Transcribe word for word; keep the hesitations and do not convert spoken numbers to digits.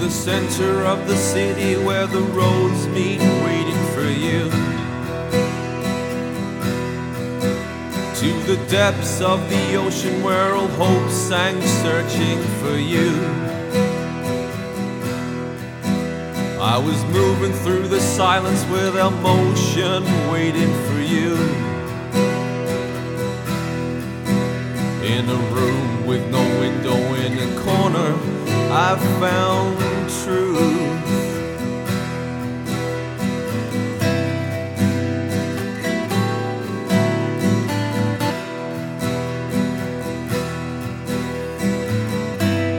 the center of the city where the roads meet, waiting for you. To the depths of the ocean where all hope sank, searching for you. I was moving through the silence with emotion, waiting for you. In a room with no window in a corner, I found truth.